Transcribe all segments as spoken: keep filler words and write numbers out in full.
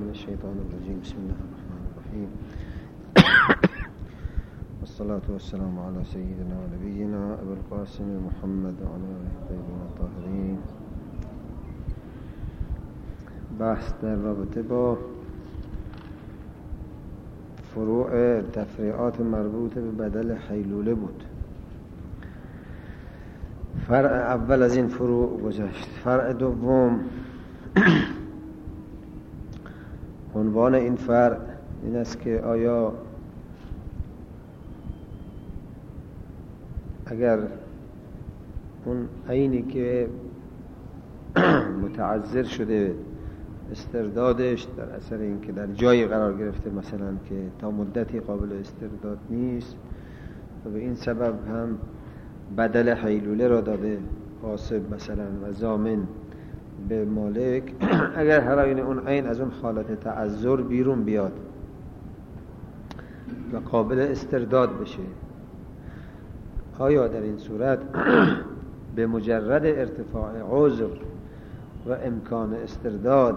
من الشيطان الرجيم. بسم الله الرحمن الرحيم. والصلاة والسلام على سيدنا ونبينا أبي القاسم محمد وعلى آله الطيبين الطاهرين. بحث در رابطه با فروع تفریعات مربوط به بدل حیلوله بود. فرع اول از این فروع گذشت. فرع دوم عنوان این فرع این است که آیا اگر اون عینی که متعذر شده استردادش در اثر این که در جایی قرار گرفته، مثلا که تا مدتی قابل استرداد نیست و به این سبب هم بدل حیلوله را داده غاصب مثلا و ضامن به مالک، اگر هر آینه اون عین از اون حالت تعذر بیرون بیاد و قابل استرداد بشه، آیا در این صورت به مجرد ارتفاع عذر و امکان استرداد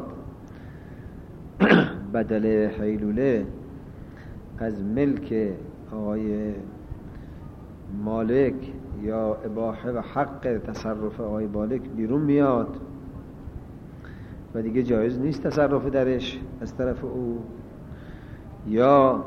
بدل حیلوله از ملک آقای مالک یا اباحه و حق تصرف آقای مالک بیرون میاد و دیگه جایز نیست تصرف درش از طرف او، یا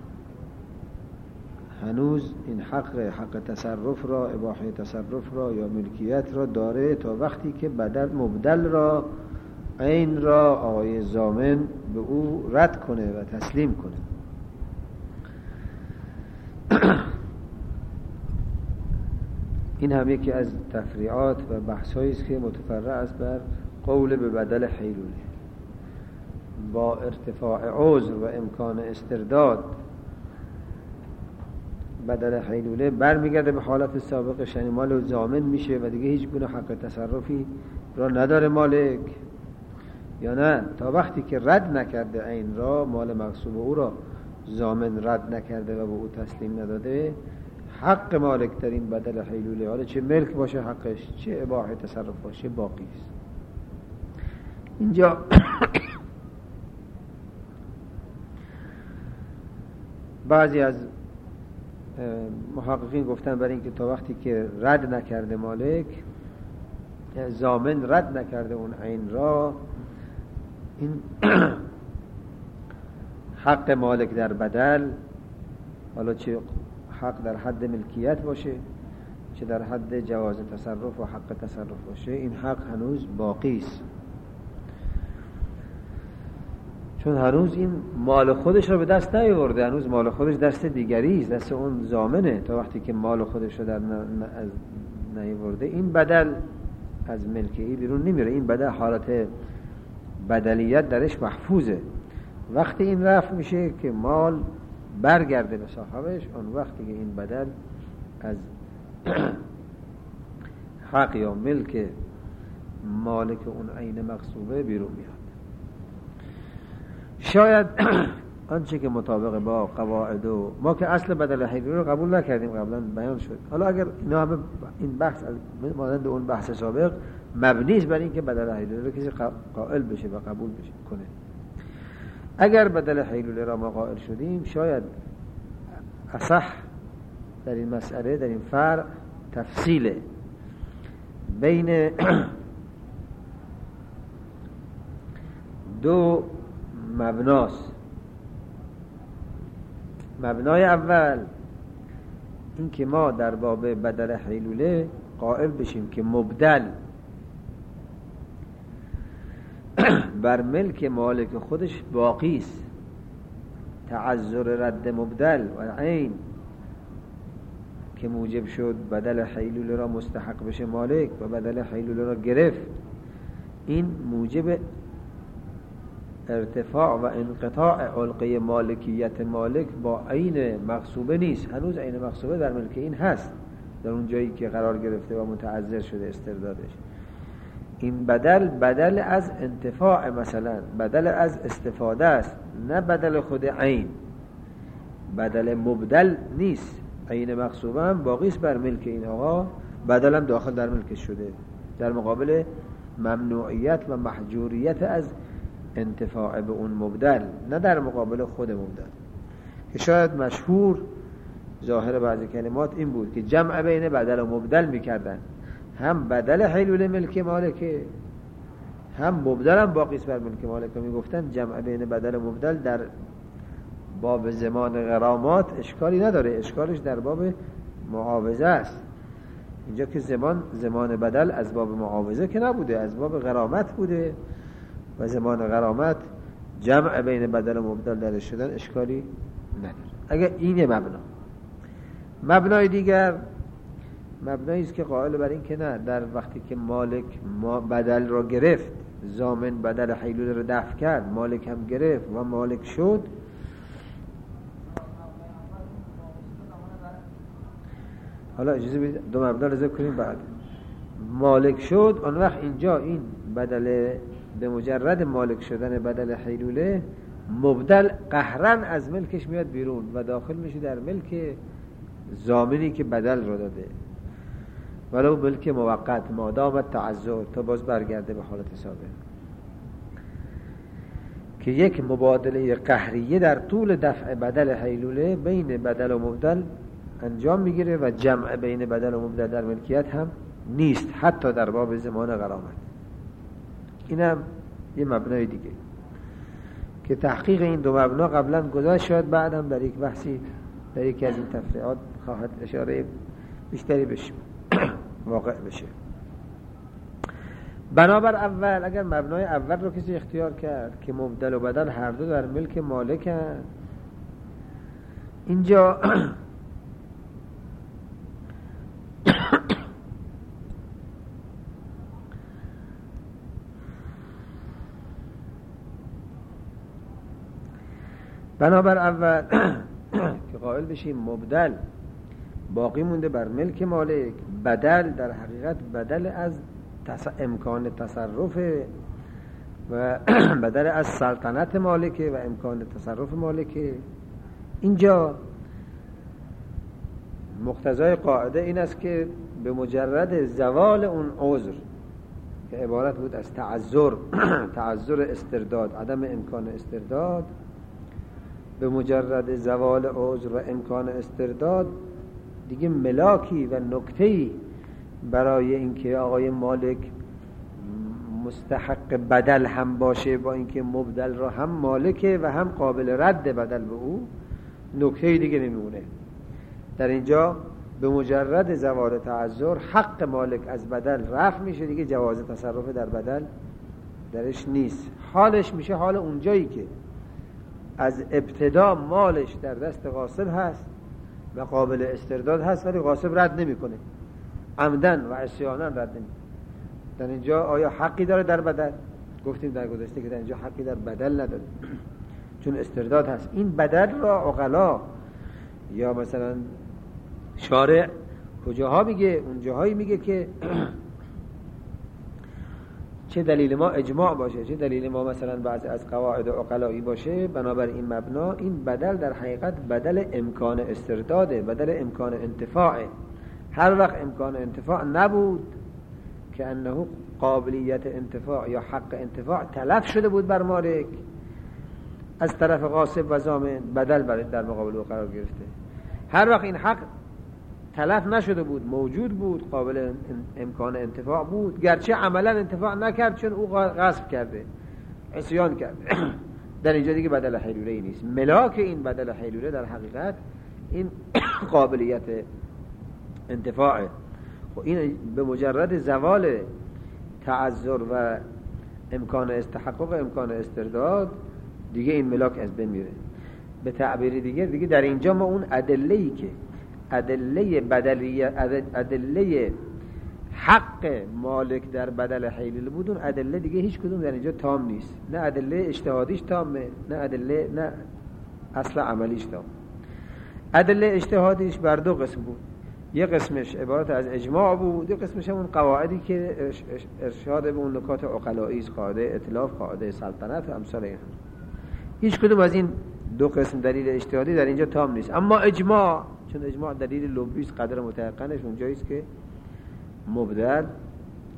هنوز این حق حق تصرف را، اباحه تصرف را یا ملکیت را داره تا وقتی که بدل مبدل را، عین را آقای ضامن به او رد کنه و تسلیم کنه. این هم یکی از تفریعات و بحثایی است که متفرع است بر قول به بدل حیلوله. با ارتفاع عذر و امکان استرداد بدل حیلوله برمیگرده به حالت سابقش، یعنی مال ضامن میشه و دیگه هیچ گونه حق تصرفی را نداره مالک، یا نه تا وقتی که رد نکرده عین را، مال مغصوب او را ضامن رد نکرده و به او تسلیم نداده، حق مالک در این بدل حیلوله، حالا چه ملک باشه حقش، چه اباحه تصرف باشه، باقی است. اینجا بعضی از محققین گفتن برای اینکه تا وقتی که رد نکرده مالک، ضامن رد نکرده اون عین را، این حق مالک در بدل، حالا چه حق در حد ملکیت باشه چه در حد جواز تصرف و حق تصرف باشه، این حق هنوز باقی است، چون هنوز این مال خودش رو به دست نیاورده، هنوز مال خودش دست دیگری است، دست اون ضامنه. تا وقتی که مال خودش رو در نیاورده این بدل از ملکی بیرون نمیره، این بدل حالت بدلیت درش محفوظه. وقتی این رفع میشه که مال برگرده به صاحبش، اون وقتی که این بدل از حق یا ملک مالک اون عین مغصوبه بیرون میاد. شاید آنچه که مطابق با قواعد و ما که اصل بدل حیلوله رو قبول نکردیم، قبلا بیان شد، حالا اگر اینا همه این بحث مانند اون بحث سابق مبنی است بر این که بدل حیلوله رو کسی قائل بشه و قبول بشه کنه، اگر بدل حیلوله را ما قائل شدیم، شاید اصح در این مسئله، در این فرع تفصیل بین دو مبناست. مبنای اول این که ما در باب بدل حیلوله قائل بشیم که مبدل بر ملک مالک خودش باقی است، تعذر رد مبدل و عین که موجب شد بدل حیلوله را مستحق بشه مالک و بدل حیلوله را گرفت، این موجب ارتفاع و انقطاع علقه مالکیت مالک با عین مغصوبه نیست. هنوز عین مغصوبه در ملک این هست، در اون جایی که قرار گرفته و متعذر شده استردادش. این بدل بدل از انتفاع، مثلا بدل از استفاده است، نه بدل خود عین. بدل مبدل نیست، عین مغصوبه هم باقی است بر ملک این آقا، بدل هم داخل در ملکش شده، در مقابل ممنوعیت و محجوریت از انتفاع به اون مبدل، نه در مقابل خود مبدل. که شاید مشهور ظاهر بعضی کلمات این بود که جمع بین بدل و مبدل میکردن، هم بدل حیلول ملک مالکه هم مبدل هم باقی است بر ملک مالکه. میگفتن جمع بین بدل و مبدل در باب زمان غرامات اشکالی نداره، اشکالش در باب معاوضه است. اینجا که زمان زمان بدل از باب معاوضه که نبوده، از باب غرامت بوده و زمان غرامت جمع بین بدل و مبدل درش شدن اشکالی نداره. اگر اینه مبنا. مبنای دیگر مبنایی است که قائل بر این که نه، در وقتی که مالک ما بدل را گرفت، ضامن بدل حیلول را دفع کرد، مالک هم گرفت و مالک شد، حالا اجازه بدید دو مبنا رضا کنیم بعد مالک شد، اون وقت اینجا این بدل به مجرد مالک شدن بدل حیلوله مبدل قهرن از ملکش میاد بیرون و داخل میشه در ملک ضامنی که بدل رو داده، ولو ملک موقت مادام تعذر تا باز برگرده به حالت سابق. که یک مبادله قهریه در طول دفع بدل حیلوله بین بدل و مبدل انجام میگیره و جمع بین بدل و مبدل در ملکیت هم نیست، حتی در باب زمان غرامت. اینم یه مبنای دیگه که تحقیق این دو مبنا قبلا گذاشت، شاید بعد هم در یک بحثی در یکی از این تفریعات خواهد اشاره بیشتری بشه واقع بشه. بنابر اول، اگر مبنای اول رو کسی اختیار کرد که مبدل و بدل هر دو در ملک مالکن، اینجا بنابر اول که قائل بشیم مبدل باقی مونده بر ملک مالک، بدل در حقیقت بدل از تص... امکان تصرف و بدل از سلطنت مالکه و امکان تصرف مالکه. اینجا مقتضای قاعده این است که به مجرد زوال اون عذر که عبارت بود از تعذر تعذر استرداد، عدم امکان استرداد، به مجرد زوال عذر و امکان استرداد دیگه ملاکی و نکته‌ای برای اینکه آقای مالک مستحق بدل هم باشه با اینکه مبدل را هم مالکه و هم قابل رد بدل به او، نکته‌ای دیگه نمیمونه. در اینجا به مجرد زوال تعذر حق مالک از بدل رفع میشه، دیگه جواز تصرف در بدل درش نیست. حالش میشه حال اونجایی که از ابتدا مالش در دست غاصب هست و قابل استرداد هست، ولی غاصب رد نمیکنه، عمدن و عصیانا رد نمیکنه. در اینجا آیا حقی داره در بدل؟ گفتیم در گذشته که در اینجا حقی در بدل نداره چون استرداد هست. این بدل را عقلا یا مثلا شارع کجاها میگه؟ اون جاهایی میگه که چه دلیل ما اجماع باشه، چه دلیل ما مثلا بعضی از قواعد عقلایی باشه، بنابر این مبنا این بدل در حقیقت بدل امکان استرداده، بدل امکان انتفاعه. هر وقت امکان انتفاع نبود که انه قابلیت انتفاع یا حق انتفاع تلف شده بود بر مالک از طرف غاصب و ضامن، بدل برای در مقابل او قرار گرفته. هر وقت این حق تلف نشده بود، موجود بود، قابل امکان انتفاع بود، گرچه عملا انتفاع نکرد چون او غصب کرده، عصیان کرده، در اینجا دیگه بدل حیلوله ای نیست. ملاک این بدل حیلوله در حقیقت این قابلیت انتفاعه. خب این به مجرد زوال تعذر و امکان استحقاق امکان استرداد دیگه این ملاک از بین میره. به تعبیر دیگه دیگه در اینجا ما اون ادله‌ای که ادله بدلیه، ادله حق مالک در بدل حیلوله بود، اون ادله دیگه هیچ کدوم در اینجا تام نیست. نه ادله اجتهادیش تامه، نه ادله نه اصل عملیش تام. ادله اجتهادیش بر دو قسم بود، یه قسمش عبارت از اجماع بود، یه قسمش همون قواعدی که ارشاد به اون نکات عقلایی است، قاعده ائتلاف، قاعده سلطنت و امثال این. هیچ کدوم از این دو قسم دلیل اجتهادی در اینجا تام نیست. اما اجماع، چون اجماع دلیل لبی است، قدر متيقنش اونجایی است که مبدل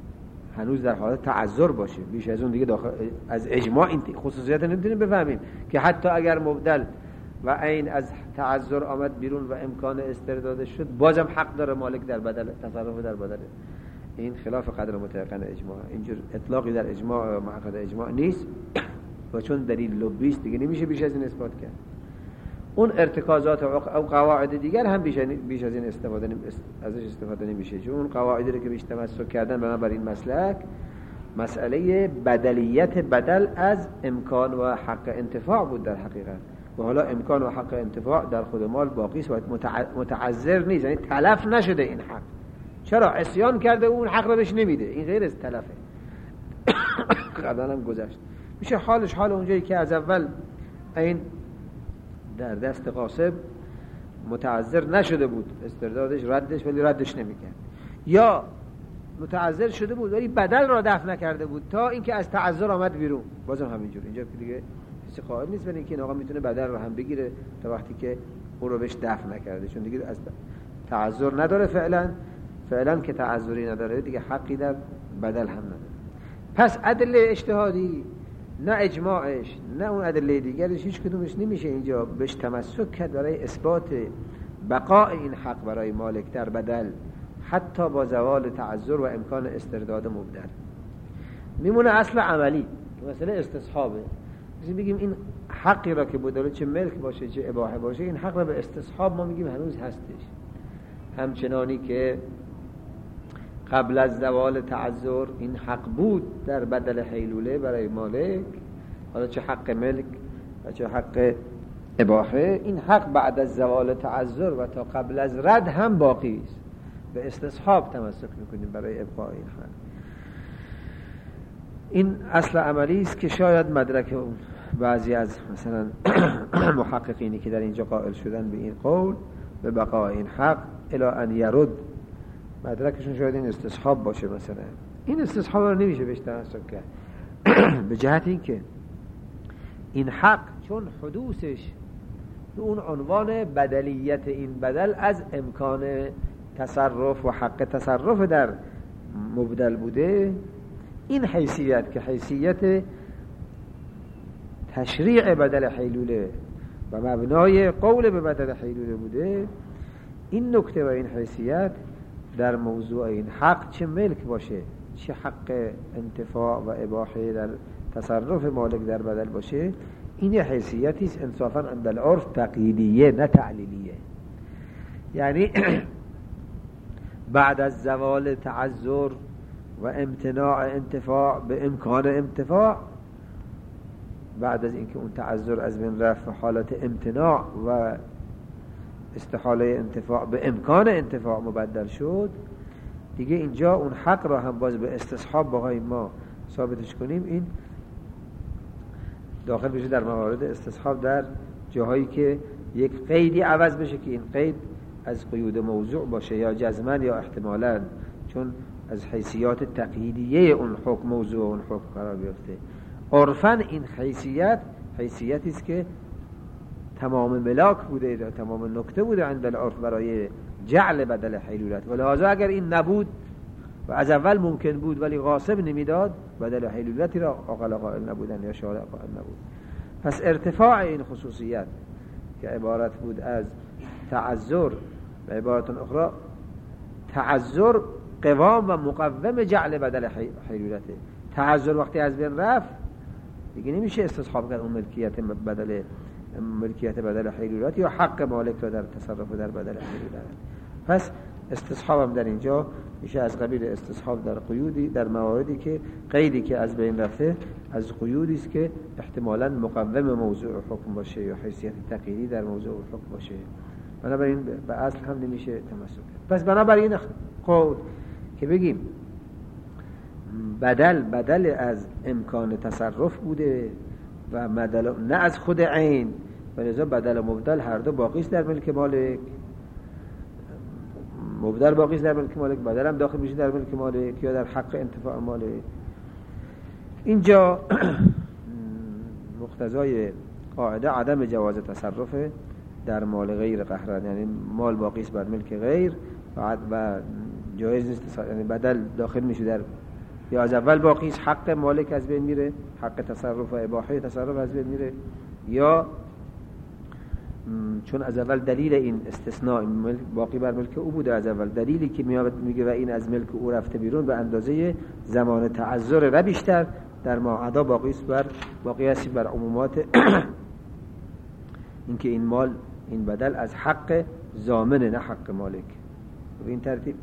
هنوز در حالت تعذر باشه. بیش از اون دیگه داخل از اجماع این خصوصیت نمیتونیم بفهمیم که حتی اگر مبدل و عین از تعذر آمد بیرون و امکان استردادش شد، بازم حق داره مالک در بدل تصرف در بدل. این خلاف قدر متيقن اجماع. اینجور اطلاقی در اجماع معقد اجماع نیست و چون دلیل لبیست دیگه نمیشه بیش از این اثبات کرد. اون ارتکازات او قواعد دیگر هم بیش بیش از این استفاده ازش استفاده نمیشه، چون اون قواعدی که بیش تمسک کردن بنابراین مسلک مسئله بدلیت بدل از امکان و حق انتفاع بود در حقیقت، و حالا امکان و حق انتفاع در خود مال باقی است و متعذر نیست، یعنی تلف نشده این حق. چرا عصیان کرده اون حق رو بهش نمیده، این غیر از تلفه. قبلا هم گذشت. میشه حالش حال اونجایی که از اول این در دست غاصب متعذر نشده بود، استردادش ردش ولی ردش نمیکرد، یا متعذر شده بود ولی بدل را دفع نکرده بود تا اینکه از تعذر آمد بیرون، بازم همینجور. اینجا دیگه کسی قائل نیست ولی اینکه این آقا میتونه بدل رو هم بگیره تا وقتی که اون رو بهش دفع نکرده، چون دیگه از تعذر نداره فعلا فعلا که تعذری نداره دیگه حقی در بدل هم نداره. پس ادله اجتهادی نه اجماعش نه اون ادله دیگرش هیچ کدومش نمیشه اینجا بهش تمسک کرد برای اثبات بقاء این حق برای مالک در بدل، حتی با زوال تعذر و امکان استرداد مبدل. میمونه اصل عملی مثلا استصحابه. مثلا بگیم این حقی را که بوده چه ملک باشه چه اباحه باشه، این حق را به استصحاب ما میگیم هنوز هستش، همچنانی که قبل از زوال تعذر این حق بود در بدل حیلوله برای مالک، حالا چه حق ملک و چه حق اباحه، این حق بعد از زوال تعذر و تا قبل از رد هم باقی است. به استصحاب تمسک میکنیم برای ابقاء این حق. این اصل عملی است که شاید مدرک بعضی از مثلا محققینی که در اینجا قائل شدن به این قول به بقاء این حق الی ان یرد، مدرکشون شاید این استصحاب باشه. مثلا این استصحاب رو نمیشه بهش تمسک کرد به جهت این که این حق چون حدوثش به اون عنوان بدلیت این بدل از امکان تصرف و حق تصرف در مبدل بوده، این حیثیت که حیثیت تشریع بدل حیلوله و مبنای قول به بدل حیلوله بوده، این نکته و این حیثیت در موضوع این حق چه ملک باشه چه حق انتفاع و اباحه در تصرف مالک در بدل باشه، این حیثیتی است انصافا عند العرف تقییدیه نه تعلیلیه. یعنی بعد از زوال تعذر و امتناع انتفاع به امکان انتفاع، بعد از اینکه اون تعذر از بین رفت و حالت امتناع و استحاله انتفاع به امکان انتفاع مبدل شد، دیگه اینجا اون حق را هم باز به استصحاب بخوایم ما ثابتش کنیم، این داخل بشه در موارد استصحاب در جاهایی که یک قیدی عوض بشه که این قید از قیود موضوع باشه یا جزماً یا احتمالاً، چون از حیثیات تقییدیه اون حکم موضوع اون حکم قرار بیفته. عرفاً این حیثیت حیثیتی است که تمام ملاک بوده، تمام نکته بوده عند العرف برای جعل بدل حیلولت، و لحاظا اگر این نبود و از اول ممکن بود ولی غاصب نمیداد، بدل حیلولتی را عقلا قائل نبودن یا شارع قائل نبود. پس ارتفاع این خصوصیت که عبارت بود از تعذر و عبارت اخرى تعذر قوام و مقوم جعل بدل حیلولته. تعذر وقتی از بین رفت دیگه نمیشه استصحاب کرد اون ملکیت بدل ملکیت بدل حیلولت یا حق مالک را در تصرف در بدل حیلولت. پس استصحاب هم در اینجا میشه از قبیل استصحاب در قیودی در مواردی که قیدی که از بین رفته از قیودی است که احتمالاً مقوم موضوع حکم باشه یا حیثیت تقییدی در موضوع حکم باشه، بنابراین به اصل هم نمیشه تمسک کرد. پس بنابراین قول که بگیم بدل بدل از امکان تصرف بوده و بدل نه از خود عین، ولذا بدل و مبدل هر دو باقی است در ملک مالک، مبدل باقی است در ملک مالک، بدل هم داخل میشه در ملک مالک یا در حق انتفاع مالک. اینجا مقتضای قاعده عدم جواز تصرف در مال غیر قهرن، یعنی مال باقی است بر ملک غیر و جایز نیست، یعنی بدل داخل میشه در یا از اول باقی است، حق مالک از بین میره، حق تصرف و اباحه تصرف از بین میره، یا چون از اول دلیل این استثناء باقی بر ملک او بوده، از اول دلیلی که میگه و این از ملک او رفته بیرون به اندازه زمان تعذر و بیشتر در معادا باقی است بر باقی است بر عمومات اینکه این مال این بدل از حق ضامن نه حق مالک. به این ترتیب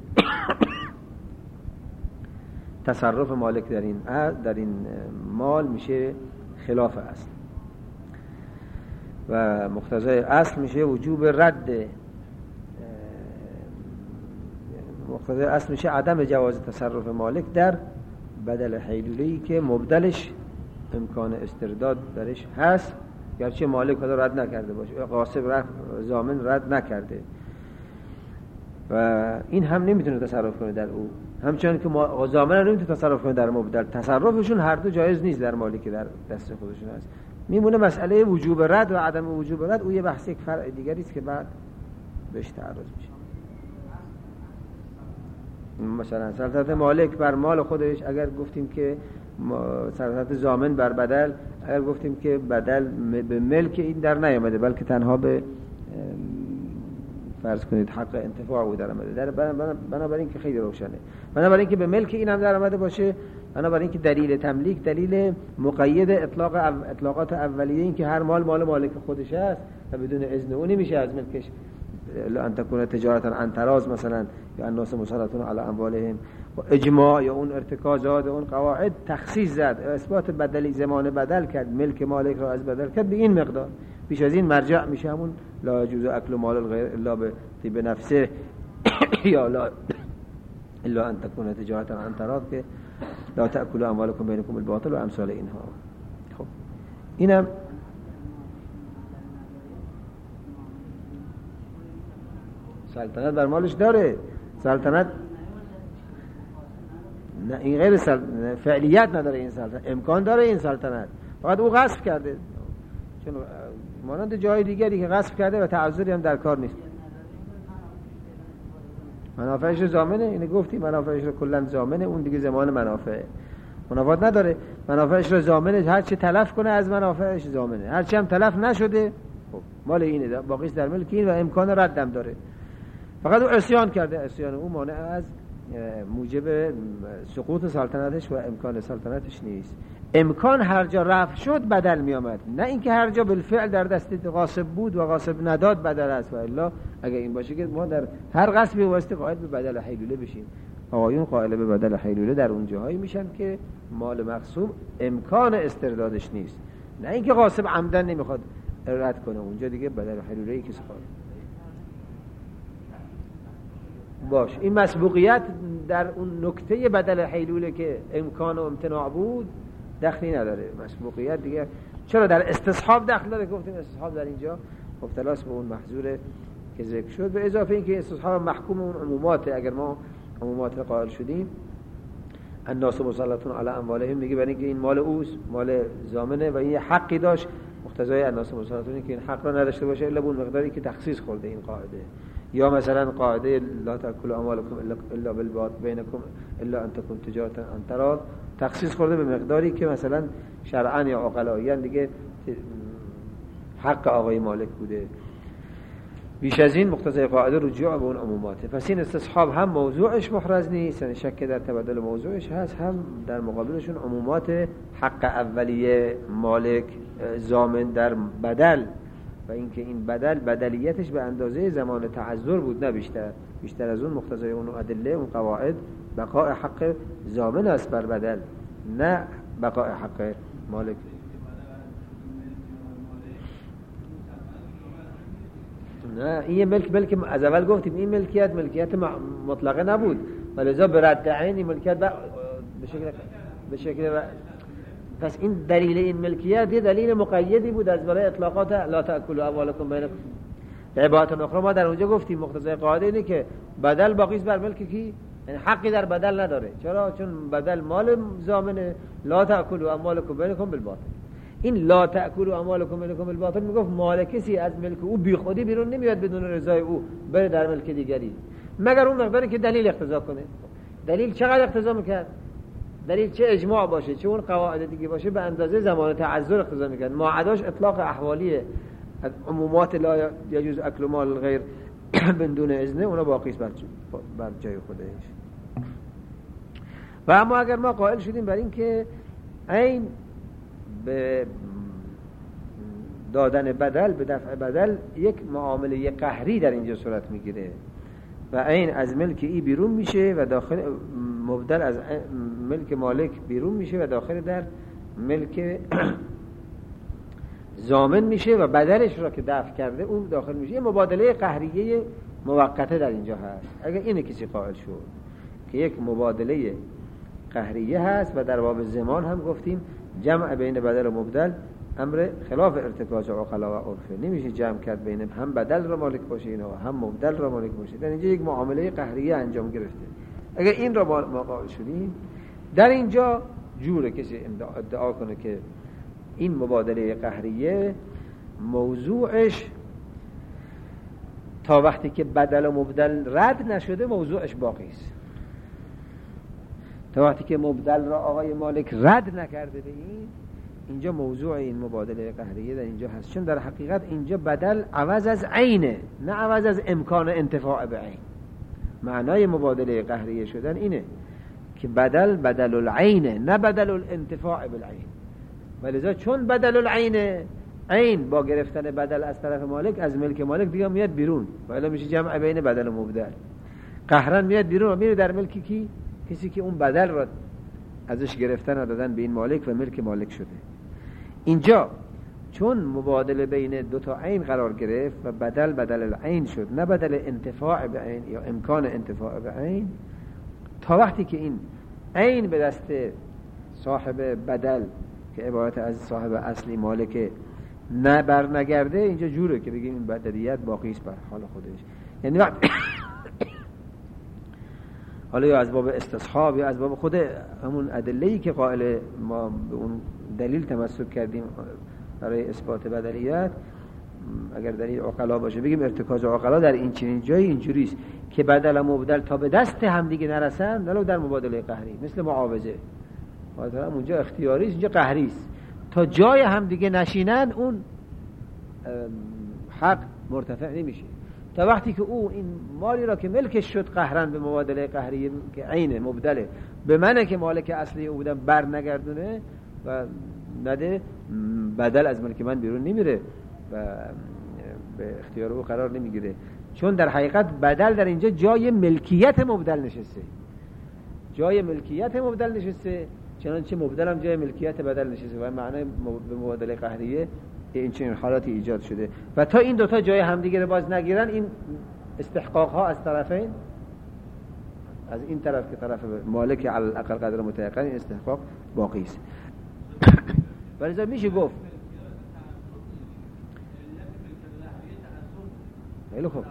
تصرف مالک در این در این مال میشه خلاف اصل و مقتضای اصل میشه وجوب رد، مقتضای اصل میشه عدم جواز تصرف مالک در بدل حیلوله‌ای که مبدلش امکان استرداد درش هست، گرچه مالک خدا رد نکرده باشه، غاصب ضامن رد نکرده و این هم نمیتونه تصرف کنه در او، همچنان که ضامن هم نمیتونه تصرف کنه در مبدل. تصرفشون هر دو جایز نیست در مالی که در دست خودشون هست. میمونه مسئله وجوب رد و عدم وجوب رد، او یه بحث یک فرع دیگری است که بعد بهش تعرض میشه. مثلا سلطنت مالک بر مال خودش اگر گفتیم که سلطنت ضامن بر بدل، اگر گفتیم که بدل به ملک این در نیامده بلکه تنها به فرض کنید حق انتفاع او در آمده، در بنابراین که خیلی روشنه، بنابراین که به ملک این هم در آمده باشه، بنابراین که دلیل تملیک دلیل مقید اطلاق اطلاقات اولیه این که هر مال مال مالک خودش است و بدون اذن او نمیشه از ملکش ان تکون تجارتا عن تراض مثلا یا الناس مسلطون علی اموالهم و اجماع یا اون ارتکازات اون قواعد تخصیص زد، اثبات بدلی زمان بدل کرد، ملک مالک را از بدل کرد به این مقدار. بیش از این مرجع میشه همون لا يجوز اكل مال الغير الا بطيب نفسه یا لا الا ان تكون تجارتا عن تراض که لا تاكلوا اموالكم بينكم بالباطل و امثال اینها. خب اینم سلطنت بر مالش داره، سلطنت نه این غیر سلطنت فعلیت نداره، این سلطنت امکان داره، این سلطنت فقط او غصب کرده، چون مانند جای دیگری که غصب کرده و تعذری هم در کار نیست. منافعش ضامنه، اینو گفتی منافعش رو کلا ضامنه، اون دیگه زمان منافع منافعات نداره، منافعش رو ضامنه، هر چی تلف کنه از منافعش ضامنه، هر چی هم تلف نشده خب مال اینه باقیش در ملک این و امکان ردم داره. فقط او عصیان کرده، عصیان او مانع از موجب سقوط سلطنتش و امکان سلطنتش نیست. امکان هر جا رفع شد بدل می آمد، نه اینکه هر جا بالفعل در دست غاصب بود و غاصب نداد بدل است. و الا اگر این باشه که ما در هر غصبی واسطه قائل به بدل حیلوله بشیم. آقایون قائل به بدل حیلوله در اون جاهایی میشن که مال مغصوب امکان استردادش نیست، نه اینکه غاصب عمدن نمیخواد رد کنه، اونجا دیگه بدل حیلوله ای که سخال باش. این مسبوقیت در اون نکته بدل حیلوله که امکان و امتناع بود دخلی نداره، مسبوقیت دیگه چرا در استصحاب دخل داره، گفتیم استصحاب در اینجا مبتلاست به اون محظور که ذکر شد، به اضافه اینکه استصحاب محکوم اون عموماته. اگر ما عمومات قائل شدیم الناس مسلطون علی اموالهم میگه برای اینکه این مال اوست، مال ضامنه و این حقی داشت، مقتضای الناس مسلطون که این حق را نداشته باشه الا به اون مقداری که تخصیص خورده این قاعده. یا مثلا قاعده لا تاكلوا اموالكم الا بالباطل بينكم الا ان تكون تجارتا عن تراض تخصیص خورده به مقداری که مثلا شرعاً یا عقلائیاً دیگه حق آقای مالک بوده. بیش از این مقتضای قاعده رجوع به اون عموماته. پس این استصحاب هم موضوعش محرز نیست، یعنی شک در تبدل موضوعش هست، هم در مقابلشون عمومات حق اولیه مالک ضامن در بدل و اینکه این بدل بدلیتش به اندازه زمان تعذر بود نه بیشتر، بیشتر از اون مقتضای اون ادله اون قواعد بقاء حق ضامن است بر بدل نه بقاء حق مالک. نه این ملک ملک از اول گفتیم این ملکیت ملکیت مطلقه نبود ولذا به رد عین این ملکیت به شکل به شکل پس این دلیل این ملکیت یه دلیل مقیدی بود از برای اطلاقات لا تاكلوا اموالكم بینکم. به عبارت اخرى ما در اونجا گفتیم مقتضای قاعده اینه که بدل باقی است بر ملک کی، یعنی حقی در بدل نداره. چرا؟ چون بدل مال ضامنه. لا تاكلوا اموالكم بینکم بالباطل، این لا تاكلوا اموالكم بینکم بالباطل میگفت مال کسی از ملک او بی خودی بیرون نمیاد بدون رضای او بره در ملک دیگری، مگر اون مقداری که دلیل اقتضا کنه. دلیل چقدر اقتضا میکرد؟ دلیل چه اجماع باشه چه اون قواعد دیگه باشه به اندازه زمان تعذر اقتضا میکنه. معداش اطلاق احوالیه، عمومات لا یجوز اکل مال غیر بدون اذن، اونا باقی است بر بر جای خودش. و اما اگر ما قائل شدیم بر این که عین به دادن بدل به دفع بدل یک معامله قهری در اینجا صورت میگیره و عین از ملک ای بیرون میشه و داخل مبدل از ملک مالک بیرون میشه و داخل در ملک ضامن میشه و بدلش را که دفع کرده اون داخل میشه. یه مبادله قهریه موقته در اینجا هست. اگر اینه کسی قائل شد که یک مبادله قهریه هست و در باب زمان هم گفتیم جمع بین بدل و مبدل امر خلاف ارتکاز عقلا و عرفه، نمیشه جمع کرد بین هم بدل را مالک باشه اینا و هم مبدل را مالک باشه. در اینجا یک معامله قهریه انجام گرفته. اگر این را ما قائل شدیم در اینجا جوره کسی ادعا کنه که این مبادله قهریه موضوعش تا وقتی که بدل و مبدل رد نشده موضوعش باقی است. تا وقتی که مبدل را آقای مالک رد نکرده به این، اینجا موضوع این مبادله قهریه در اینجا هست. چون در حقیقت اینجا بدل عوض از عینه، نه عوض از امکان انتفاع به عین. معنای مبادله قهریه شدن اینه که بدل بدل العینه نه بدل الانتفاع بالعین. ولذا چون بدل العینه، عین با گرفتن بدل از طرف مالک از ملک مالک دیگه میاد بیرون و الا میشه جمع بین بدل و مبدل. قهرن میاد بیرون و میره در ملک کی؟ کسی که اون بدل را ازش گرفتن و دادن به این مالک و ملک مالک شده. اینجا چون مبادله بین دو تا عین قرار گرفت و بدل بدل العین شد نه بدل انتفاع به عین یا امکان انتفاع به عین، تا وقتی که این عین به دست صاحب بدل که عبارت از صاحب اصلی مالک نه بر نگرده، اینجا جوره که بگیم این بدلیت باقی است بر حال خودش. یعنی وقت حالا یا از باب استصحاب یا از باب خود همون ادله‌ای که قائل ما به اون دلیل تمسک کردیم برای اثبات بدلیت، اگر دلیل عقلا باشه بگیم ارتکاز عقلا در این چنین جایی اینجوری است که بدل و مبدل تا به دست هم دیگه نرسن ولو در مبادله قهری مثل معاوضه، مثلا اونجا اختیاری است اینجا قهری است، تا جای هم دیگه نشینن اون حق مرتفع نمیشه. تا وقتی که او این مالی را که ملکش شد قهرن به مبادله قهری که عین مبدله به منه که مالک اصلی او بودم بر نگردونه و نده، بدل از ملک من بیرون نمیره و به اختیار او قرار نمیگیره. چون در حقیقت بدل در اینجا جای ملکیت مبدل نشسته، جای ملکیت مبدل نشسته، چنانچه مبدل هم جای ملکیت بدل نشسته و معنی به مبادله قهریه این چنین حالاتی ایجاد شده. و تا این دوتا جای همدیگه رو باز نگیرن این استحقاق ها از طرفین، از این طرف که طرف مالک علی الاقل قدر متيقن این استحقاق باقی است. ولذا میشه گفت خیلی خوب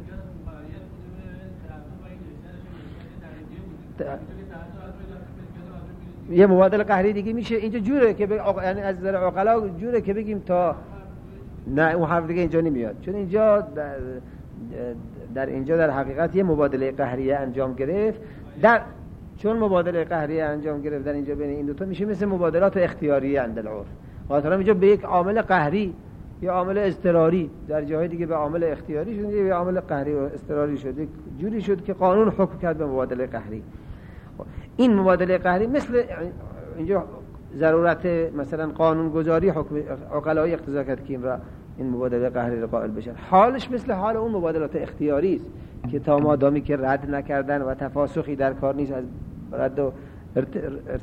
یه مبادله قهری دیگه میشه اینجا جوره که بگ... یعنی از نظر عقلا جوره که بگیم تا نه اون حرف دیگه اینجا نمیاد. چون اینجا در, در اینجا در حقیقت یه مبادله قهریه انجام گرفت، در چون مبادله قهریه انجام گرفت در اینجا بین این دو تا میشه مثل مبادلات اختیاریه عند العرف. خاطرم اینجا به یک عامل قهری یا عامل اضطراری، در جاهای دیگه به عامل اختیاری شد یا عامل قهری و اضطراری شد، جوری شد که قانون حکم کرد به مبادله قهری. این مبادله قهری مثل اینجا ضرورت مثلا قانون گذاری حکم عقلایی اقتضا کرد که این را این مبادله قهری را قائل بشن. حالش مثل حال اون مبادلات اختیاری است که تا مادامی که رد نکردن و تفاسخی در کار نیست از رد و ارت... ارت...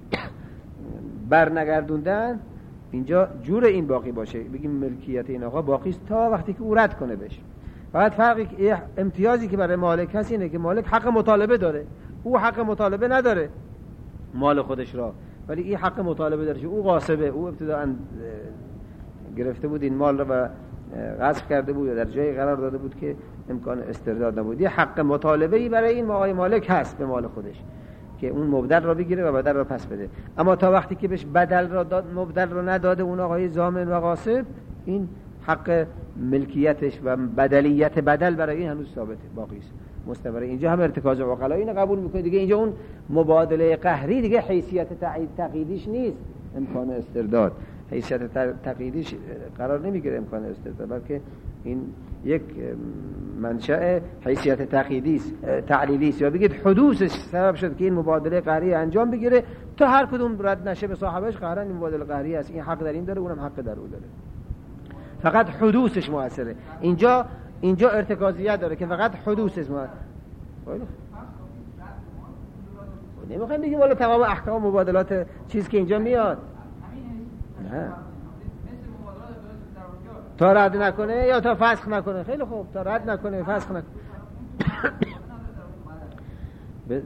بر نگردوندن، اینجا جور این باقی باشه بگیم ملکیت این آقا باقی است تا وقتی که او رد کنه بشه. فقط فرقی امتیازی که برای مالک هست اینه که مالک حق مطالبه داره، او حق مطالبه نداره مال خودش را، ولی این حق مطالبه داره. او غاصبه، او ابتداء گرفته بود این مال را و غصب کرده بود یا در جایی قرار داده بود که امکان استرداد نبود. یه حق مطالبه‌ای برای این آقای مالک هست به مال خودش که اون مبدل را بگیره و بدل را پس بده. اما تا وقتی که بهش بدل را داد مبدل را نداده اون آقای ضامن و غاصب، این حق ملکیتش و بدلیت بدل برای این هنوز ثابته باقی است. مستمره. اینجا هم ارتکاز عقلا اینو قبول میکنه دیگه. اینجا اون مبادله قهری دیگه حیثیت تقییدیش نیست، امکان استرداد حیثیت تقییدیش قرار نمیگیره امکان استرداد، بلکه این یک منشأ حیثیت تقییدی است، تعلیلی است، یا بگید حدوثش سبب شد که این مبادله قهری انجام بگیره تا هر کدوم رد نشه به صاحبش قهرن این مبادله قهری است، این حق در این داره اونم حق در اون داره، فقط حدوثش موثره. اینجا اینجا ارتکازیت داره که فقط حدوثش موثره. نمیخوایم بگیم والا تمام احکام مبادلات چیز که اینجا میاد نه تا رد نکنه یا تا فسخ نکنه. خیلی خوب، تا رد نکنه فسخ نکنه. ب...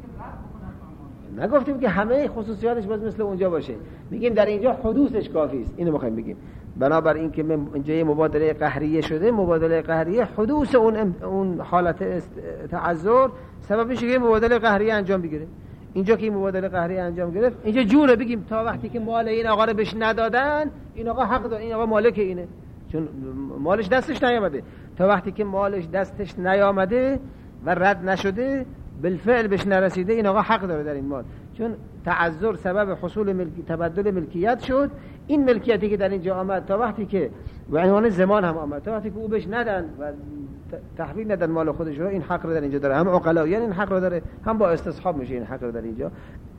نگفتیم که همه خصوصیاتش باز مثل اونجا باشه، میگیم در اینجا حدوثش کافی است. اینو میخوایم بگیم. بنابراین که اینجا یه مبادله قهریه شده، مبادله قهریه حدوث اون اون حالت است... تعذر سبب میشه که مبادله قهریه انجام بگیره. اینجا که این مبادله قهریه انجام گرفت، اینجا جوره بگیم تا وقتی که مال این آقا رو بهش ندادن، این آقا حق داره، این آقا مالک اینه، چون مالش دستش نیامده. تا وقتی که مالش دستش نیامده و رد نشده، بالفعل بهش نرسیده، این آقا حق داره در این مال، چون تعذر سبب حصول ملکی... تبدل ملکیت شد. این ملکیتی که در اینجا آمد تا وقتی که و عنوان زمان هم آمد، تا وقتی که او بهش ندن و تحویل ندن مال خودش رو، این حق رو در اینجا داره. هم عقلاییان این حق رو داره، هم با استصحاب میشه این حق رو در اینجا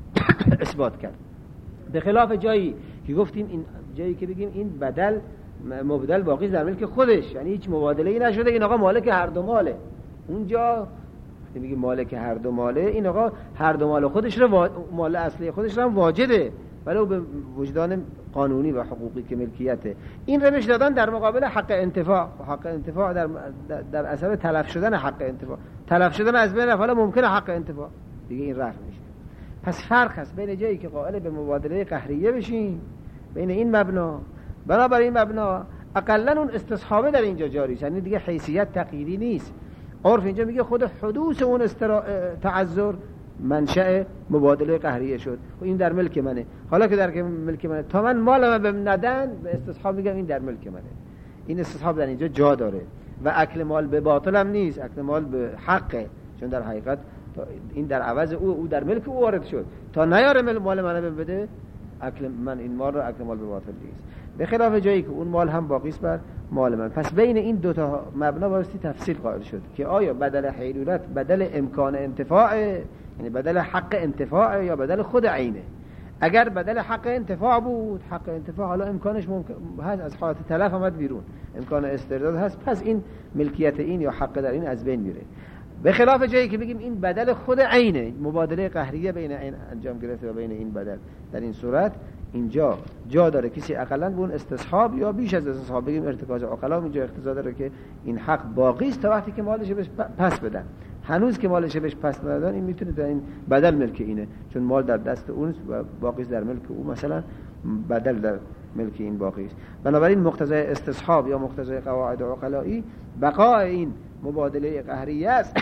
اثبات کرد. به خلاف جایی که گفتیم این جایی که بگیم این بدل مبدل باقی در ملک خودش، یعنی هیچ مبادله‌ای نشده، این آقا مالک هر دو ماله. اونجا وقتی میگیم مالک هر دو ماله، این آقا هر دو مال خودش رو وا... مال اصلی خودش رو هم واجده، ولی به وجدان قانونی و حقوقی که ملکیته. این رو بهش دادن در مقابل حق انتفاع. حق انتفاع در در اثر تلف شدن حق انتفاع، تلف شدن از بین رفت، حالا ممکنه حق انتفاع دیگه این رفع میشه. پس فرق هست بین جایی که قائل به مبادله قهریه بشین، بین این مبنا، بنابراین این مبنا اقلا اون استصحابه در اینجا جاری است، یعنی دیگه حیثیت تقییدی نیست. عرف اینجا میگه خود حدوث اون استرا... تعذر منشأ مبادله قهریه شد و این در ملک منه. حالا که در ملک منه، تا من مالم بهم ندن، به استصحاب میگم این در ملک منه. این استصحاب در اینجا جا داره و اکل مال به باطل هم نیست، اکل مال به حقه، چون در حقیقت این در عوض او او در ملک او وارد شد. تا نیاره مال منه بهم بده، اکل من این مال رو اکل مال به باطل نیست، به خلاف جایی که اون مال هم باقی است بر مال من. پس بین این دو تا مبنا بایستی تفصیل قائل شد که آیا بدل حیلولت بدل امکان انتفاع، یعنی بدل حق انتفاع، یا بدل خود عینه. اگر بدل حق انتفاع بود، حق انتفاع حالا امکانش ممکن هست، از حالت تلف آمد بیرون، امکان استرداد هست، پس این ملکیت این یا حق در این از بین میره. به خلاف جایی که بگیم این بدل خود عینه، مبادله قهریه بین این انجام گرفته و بین این بدل، در این صورت اینجا جا داره کسی اقلا به اون استصحاب یا بیش از استصحاب بگیم ارتکاز عقلا اینجا اقتضا داره که این حق باقی است تا وقتی که مالش بهش پس بدن. هنوز که مالش بهش پس ندادن، این میتونه در این بدل ملک اینه، چون مال در دست اون و باقی است در ملک او، مثلا بدل در ملک این باقی است. بنابراین مقتضای استصحاب یا مقتضای قواعد عقلایی بقای این مبادله قهریه است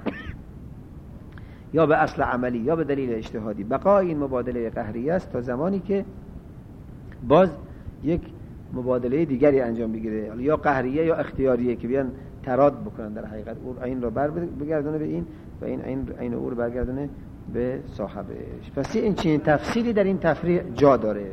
یا به اصل عملی یا به دلیل اجتهادی. بقای این مبادله قهریه است تا زمانی که باز یک مبادله دیگری انجام بگیره، یا قهریه یا اختیاریه، که بیان تراد بکنن در حقیقت اون این رو بر بگردونه به این و این این این او رو برگردونه به صاحبش. پس این چنین تفصیلی در این تفریع جا داره،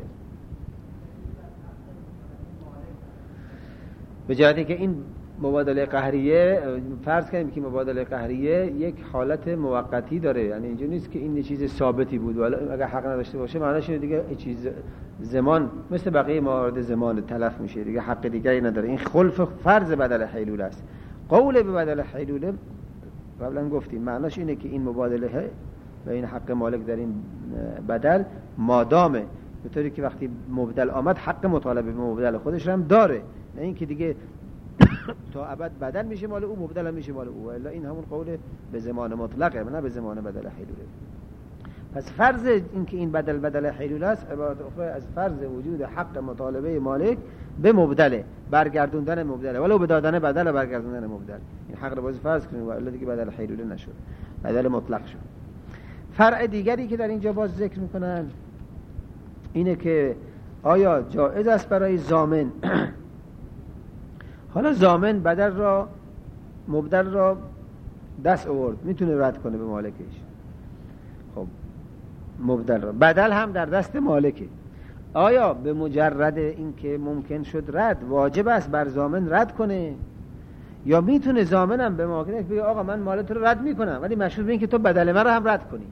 به جهتی که این مبادله قهریه فرض کنیم که مبادله قهریه یک حالت موقتی داره، یعنی اینجا نیست که این چیز ثابتی بود ولی اگر حق نداشته باشه معنیش اینه دیگه چیز زمان مثل بقیه موارد زمان تلف میشه دیگه، حق دیگری نداره. این خلف فرض بدل حیلوله است. قول به بدل حیلوله قبلا گفتیم معنیش اینه که این مبادله و این حق مالک در این بدل مادامه، به طوری که وقتی مبدل آمد حق مطالبه به مبدل خودش هم داره، نه اینکه دیگه تا ابد بدل میشه مال او، مبدل هم میشه مال او، الا این همون قول به زمان مطلقه نه به زمان بدل حیلوله. پس فرض این که این بدل بدل حیلوله است عبارت اخرى از فرض وجود حق مطالبه مالک به مبدل، برگردوندن مبدل، ولو به دادن بدل برگردوندن مبدل. این حق رو باز فرض کنیم و الا دیگه بدل حیلوله نشد، بدل مطلق شد. فرع دیگری که در اینجا باز ذکر میکنن اینه که آیا جایز است برای ضامن حالا ضامن بدل را مبدل را دست آورد میتونه رد کنه به مالکش. خب مبدل را بدل هم در دست مالکه. آیا به مجرد اینکه ممکن شد رد واجب است بر ضامن رد کنه، یا میتونه ضامنم به مالک بگه آقا من مال تو رو رد میکنم ولی مشروط به اینکه تو بدل من رو هم رد کنی؟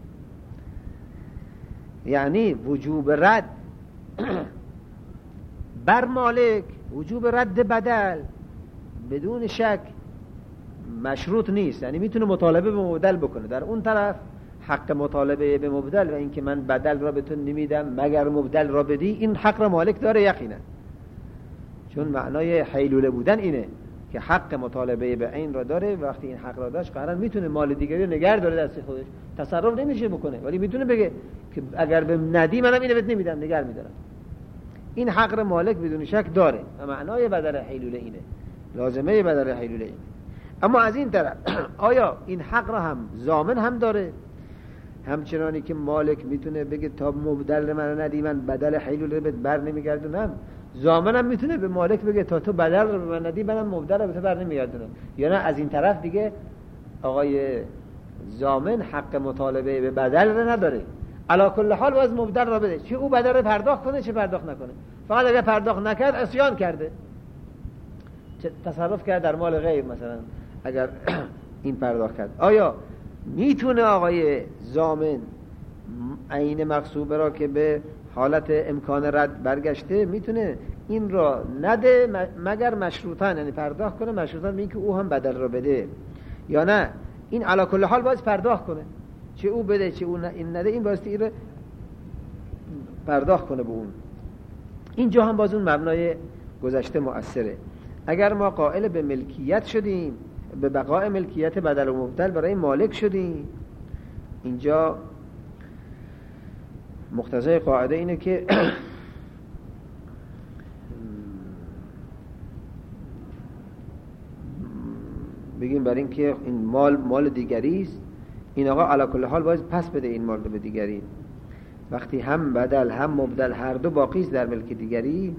یعنی وجوب رد بر مالک، وجوب رد بدل بدون شک مشروط نیست، یعنی میتونه مطالبه به مبدل بکنه. در اون طرف حق مطالبه به مبدل و اینکه من بدل را به تو نمیدم مگر مبدل را بدی، این حق را مالک داره یقینا، چون معنای حیلوله بودن اینه که حق مطالبه به عین را داره. وقتی این حق را داشت قرار میتونه مال دیگری رو نگه داره دست خودش، تصرف نمیشه بکنه، ولی میتونه بگه که اگر به ندی منم اینو بهت نمیدم، نگه میدارم. این حق را مالک بدون شک داره و معنای بدل حیلوله اینه، لازمه بدل حیلوله اینه. اما از این طرف آیا این حق را هم ضامن هم داره؟ همچنانی که مالک میتونه بگه تا مبدل من ندی من بدل حیلوله بهت بر نمیگردونم، ضامن هم میتونه به مالک بگه تا تو بدل رو به من ندی منم مبدل رو به تو بر نمیگردونم. یا نه از این طرف دیگه آقای ضامن حق مطالبه به بدل رو نداره، علا کل حال باز مبدل را بده، چه او بدل رو پرداخت کنه چه پرداخت نکنه. فقط اگر پرداخت نکرد عصیان کرده، چه تصرف کرد در مال غیر مثلا اگر این پرداخت کرد. آیا میتونه آقای ضامن عین مغصوبه را که به حالت امکان رد برگشته میتونه این را نده مگر مشروطن، یعنی پرداخت کنه مشروطن به اینکه او هم بدل را بده، یا نه این علا کل حال باید پرداخت کنه، چه او بده چه او این نده، این بایستی این را پرداخت کنه به اون. اینجا هم باز اون مبنای گذشته مؤثره. اگر ما قائل به ملکیت شدیم، به بقای ملکیت بدل و مبدل برای مالک شدیم، اینجا مقتضای قاعده اینه که بگیم برای این که این مال مال دیگری است، این آقا علی کل حال باید پس بده این مال رو به دیگری. وقتی هم بدل هم مبدل هر دو باقی است در ملک دیگری،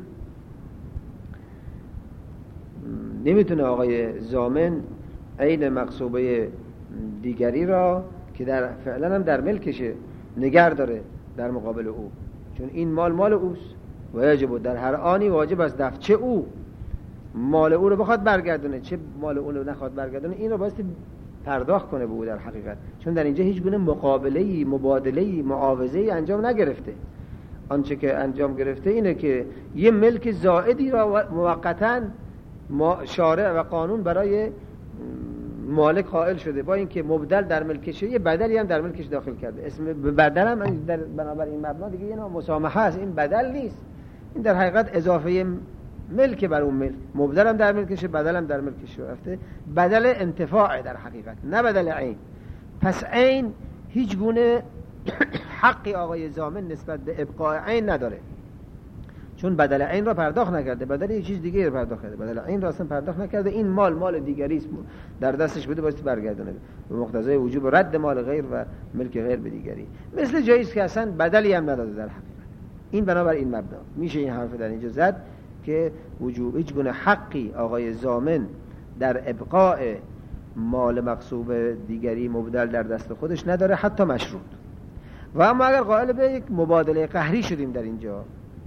نمیتونه آقای ضامن عین مغصوبه دیگری را که در فعلا هم در ملکشه نگه داره در مقابل او، چون این مال مال اوست و واجب در هر آنی واجب است دفع، چه او مال او رو بخواد برگردونه چه مال اون رو نخواد برگردونه، این رو باید پرداخت کنه به او در حقیقت، چون در اینجا هیچ گونه مقابله‌ای مبادله‌ای معاوضه‌ای انجام نگرفته. آنچه که انجام گرفته اینه که یه ملک زائدی را موقتاً شارع و قانون برای مالک قائل شده، با اینکه مبدل در ملکشه یه بدلی هم در ملکش داخل کرده. اسم بدل هم در بنابراین مبنا دیگه یه نوع مسامحه است، این بدل نیست، این در حقیقت اضافه ملک بر اون ملک. مبدل هم در ملکشه بدل هم در ملکش رفته، بدل انتفاع در حقیقت نه بدل عین. پس عین هیچ گونه حقی آقای ضامن نسبت به ابقاء عین نداره، چون بدل عین را پرداخت نکرده، بدل یه چیز دیگه رو پرداخت کرده، بدل عین را اصلا پرداخت نکرده. این مال مال دیگری است در دستش بوده باید برگردونه به مقتضای وجوب رد مال غیر و ملک غیر به دیگری. مثل جایی است که اصلا بدلی هم نداده در حقیقت. این بنابراین این مبنا میشه این حرف در اینجا زد که وجوب هیچ گونه حقی آقای ضامن در ابقاء مال مغصوب دیگری مبدل در دست خودش نداره، حتی مشروط. و اما اگر قائل به یک مبادله قهری شدیم در اینجا،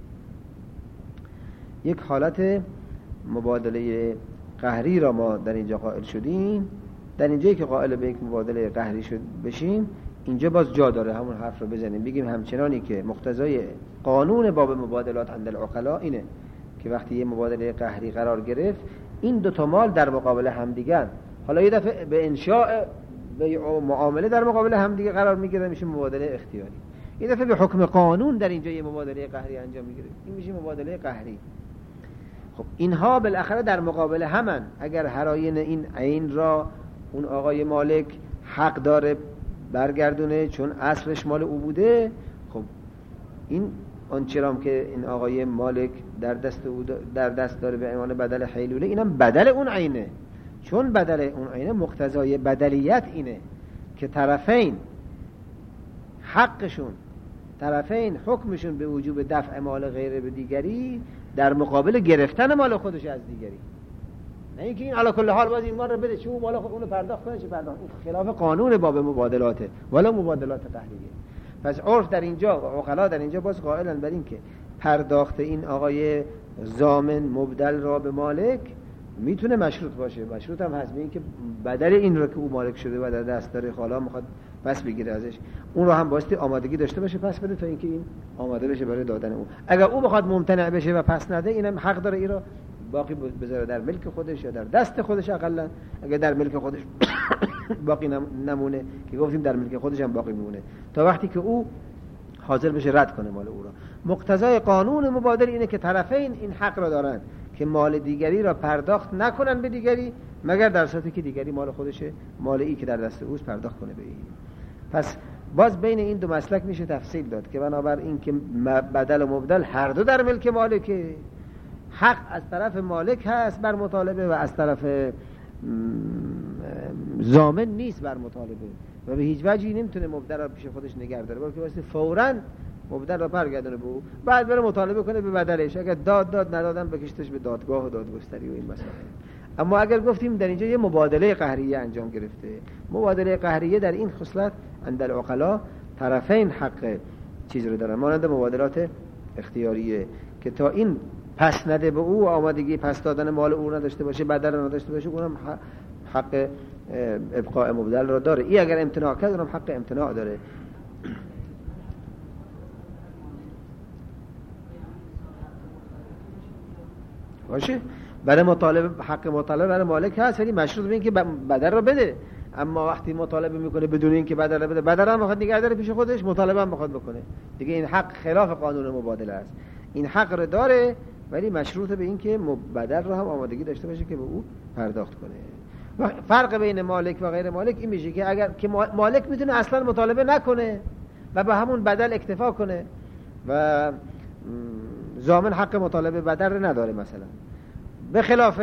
یک حالت مبادله قهری را ما در اینجا قائل شدیم، در اینجایی که قائل به یک مبادله قهری شد بشیم، اینجا باز جا داره همون حرف رو بزنیم، بگیم همچنانی که مقتضای قانون باب مبادلات عند العقلاء اینه که وقتی یه مبادله قهری قرار گرفت، این دو تا مال در مقابل همدیگر، حالا یه دفعه به انشاء بیع و معامله در مقابل همدیگه قرار میگیره، میشه مبادله اختیاری. یه دفعه به حکم قانون در اینجا یه مبادله قهری انجام میگیره، این میشه مبادله قهری. خب اینها بالاخره در مقابل همن. اگر هر آینه این عین را اون آقای مالک حق داره برگردونه چون اصلش مال او بوده، خب این آنچرام که این آقای مالک در دست او در دست داره به عنوان بدل حیلوله، اینم بدل اون عینه، چون بدل اون عینه مقتضای بدلیت اینه که طرفین حقشون، طرفین حکمشون به وجوب دفع مال غیر به دیگری در مقابل گرفتن مال خودش از دیگری. نه اینکه این علی کل حال باز این مال رو بده، چه اون مال خود اون رو پرداخت کنه چه پرداخت. این خلاف قانون باب مبادلاته ولا مبادلات قهریه. پس عرف در اینجا و عقلا در اینجا باز قائلن بر این که پرداخت این آقای ضامن مبدل را به مالک میتونه مشروط باشه. مشروط هم هست به این که بدل این رو که او مالک شده و در دست داره حالا میخواد پس بگیره ازش، اون رو هم باستی آمادگی داشته باشه پس بده تا اینکه این آماده بشه برای دادن اون. اگر او بخواد ممتنع بشه و پس نده، اینم حق داره این رو باقی بذاره در ملک خودش یا در دست خودش. اقلا اگر در ملک خودش باقی نمونه که گفتیم در ملک خودش هم باقی میمونه تا وقتی که او حاضر بشه رد کنه مال او را. مقتضای قانون مبادله اینه که طرفین این حق را دارن که مال دیگری را پرداخت نکنن به دیگری مگر در صورتی که دیگری مال خودشه، مال ای که در دست اوست پرداخت کنه به این. پس باز بین این دو مسلک میشه تفصیل داد که بنابر این که بدل و مبدل هر دو در ملک مالکه، حق از طرف مالک هست بر مطالبه و از طرف ضامن نیست بر مطالبه و به هیچ وجهی نمیتونه مبدل را پیش خودش نگه داره، بلکه واسه فوراً مبدل را برگردونه به او، بعد بره مطالبه کنه به بدلش. اگر داد داد ندادن بکشتش به دادگاه و دادگستری و این مسائل. اما اگر گفتیم در اینجا یه مبادله قهریه انجام گرفته، مبادله قهریه در این خصلت عند العقلا طرفین حق چیز رو دارن، مانند مبادلات اختیاریه که تا این پس نده به او آمادگی پس دادن مال او نداشته باشه، بدل نداشته باشه، اونم حق ابقاء مبدل رو داره. این اگر امتناع کرد اونم حق امتناع داره. باشه برای مطالبه حق مطالبه برای مالک هست، ولی مشروط به این که بدل رو بده. اما وقتی مطالبه میکنه بدون این که بدل رو بده، بدل هم میخواد نگه داره پیش خودش، مطالبه هم میخواد بکنه، دیگه این حق خلاف قانون مبادله است. این حق رو داره ولی مشروط به این که بدل رو هم آمادگی داشته باشه که به او پرداخت کنه. فرق بین مالک و غیر مالک این میشه که اگر که مالک میتونه اصلا مطالبه نکنه و به همون بدل اکتفا کنه و ضامن حق مطالبه بدل رو نداره، مثلا به خلاف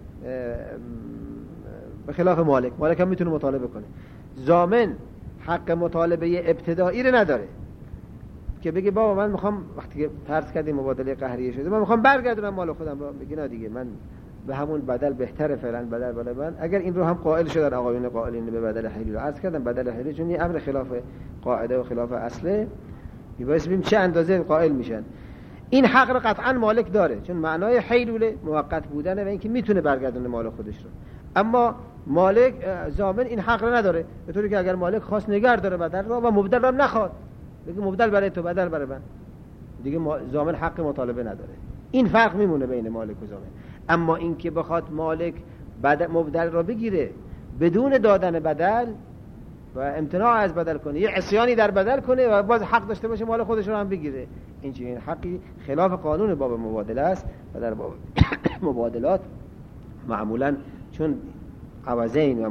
به خلاف مالک، مالک هم میتونه مطالبه کنه. ضامن حق مطالبه ابتدایی رو نداره که بگه بابا من میخوام وقتی که فرض کردیم مبادله قهریه شده من میخوام برگردونم مال خودم رو، بگی نه دیگه من به همون بدل بهتره فعلا بدل بالا من. اگر این رو هم قائل شدن آقایون قائلین به بدل حیلی رو عرض کردم، بدل حیلی چون این امر خلاف قاعده و خلاف اصله، میبایست ببینیم چه اندازه قائل میشن. این حق رو قطعا مالک داره چون معنای حیلوله موقت بودنه و اینکه میتونه برگردونه مال خودش رو. اما مالک ضامن این حق رو نداره، به طوری که اگر مالک خواست نگه داره بدل رو و مبدل رو نخواد، بگه مبدل برای تو بدل برای من، دیگه ضامن حق مطالبه نداره. این فرق میمونه بین مالک و ضامن. اما این که بخواد مالک مبدل رو بگیره بدون دادن بدل و امتناع از بدل کنه، یه عصیانی در بدل کنه و باز حق داشته باشه مال خودش رو هم بگیره، این چنین حقی خلاف قانون باب مبادله است. و در باب مبادلات معمولا چون عوضین و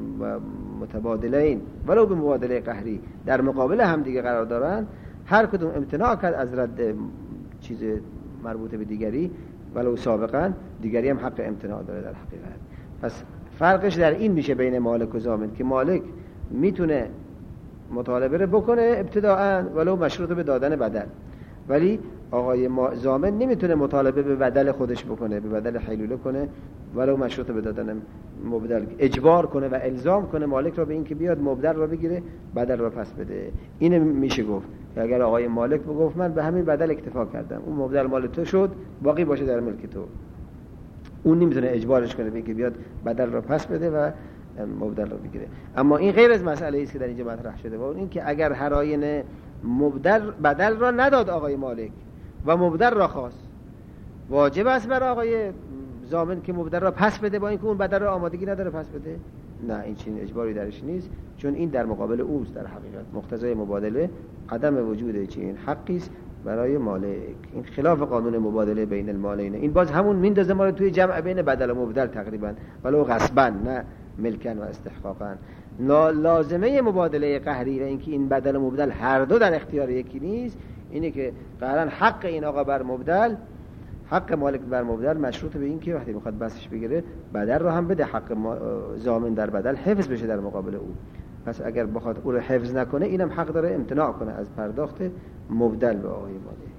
متبادلین ولو به مبادله قهری در مقابل هم دیگه قرار دارن، هر کدوم امتناع کرد از رد چیز مربوط به دیگری ولو سابقا، دیگری هم حق امتناع داره در حقیقت. پس فرقش در این میشه بین مالک و ضامن که مالک میتونه مطالبه رو بکنه ابتداءً ولو مشروط به دادن بدل، ولی آقای ضامن نمیتونه مطالبه به بدل خودش بکنه، به بدل حیلوله کنه ولو مشروط به دادن مبدل، اجبار کنه و الزام کنه مالک رو به این که بیاد مبدل رو بگیره بدل رو پس بده. این میشه گفت اگر آقای مالک بگفت من به همین بدل اکتفا کردم، اون مبدل مال تو شد باقی باشه در ملک تو، اون نمیتونه اجبارش کنه به این که بیاد بدل رو پس بده و مبدل رو بگیره. اما این غیر از مسئله است که در اینجا مطرح شده و اون این که اگر هر آینه مبدل بدل را نداد آقای مالک و مبدل را خواست، واجب است بر آقای ضامن که مبدل را پس بده با اینکه اون بدل را آمادگی نداره پس بده؟ نه، این چنین اجباری درش نیست، چون این در مقابل اوست. در حقیقت مقتضای مبادله عدم وجود چنین حقی است برای مالک. این خلاف قانون مبادله بین المالین. این باز همون میندازه ما رو توی جمع بین بدل و مبدل تقریبا، ولو غصبا نه ملکن و استحقاقا. لازمه مبادله قهری و اینکه این بدل و مبدل هر دو در اختیار یکی نیست، اینه که قرار حق این آقا بر مبدل، حق مالک بر مبدل مشروط به این که وقتی میخواد بسش بگیره بدل رو هم بده، حق ضامن در بدل حفظ بشه در مقابل او. پس اگر بخواد او رو حفظ نکنه اینم حق داره امتناع کنه از پرداخت مبدل به آقای مالک.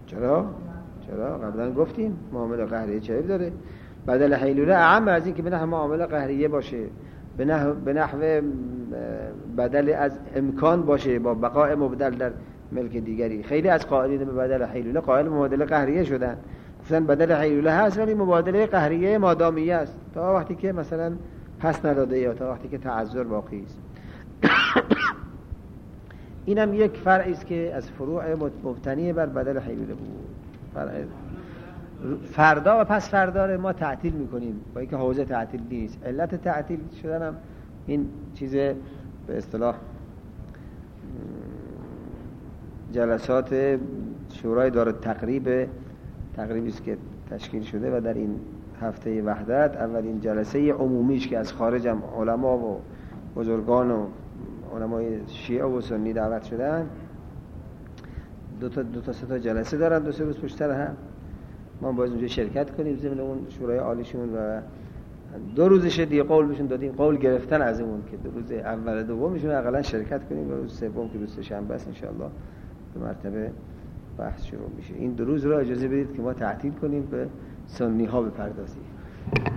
چرا؟ چرا؟ قبلا گفتیم معامله قهریه چه داره؟ بدل حیلوله اعم از این که به نحو معامله قهریه باشه، به نحو به نحو بدل از امکان باشه با بقاء مبدل در ملک دیگری. خیلی از قائلین به بدل حیلوله قائل مبادله قهریه شدن، گفتن بدل حیلوله هست ولی مبادله قهریه مادامیه است تا وقتی که مثلا پس نداده یا تا وقتی که تعذر باقی است. اینم یک فرعی است که از فروع مبتنی بر بدل حیلوله بود. فرع فردا و پس فردا رو ما تعطیل میکنیم با اینکه حوزه تعطیل نیست. علت تعطیل شدن هم این چیز به اصطلاح جلسات شورای دار تقریب تقریبی است که تشکیل شده و در این هفته وحدت اولین جلسه عمومیش که از خارج هم علما و بزرگان و علمای شیعه و سنی دعوت شدن، دو تا دو تا سه تا جلسه دارن دو سه روز پشت سر هم. ما باید اونجا شرکت کنیم ضمن اون شورای عالیشون و دو روزش دیگه قول بهشون دادیم، قول گرفتن از اون که دو روز اول دومشون حداقل شرکت کنیم و روز سوم که روز شنبه است ان شاء الله به مرتبه بحث شروع میشه. این دو روز رو اجازه بدید که ما تعطیل کنیم به سنی ها بپردازیم.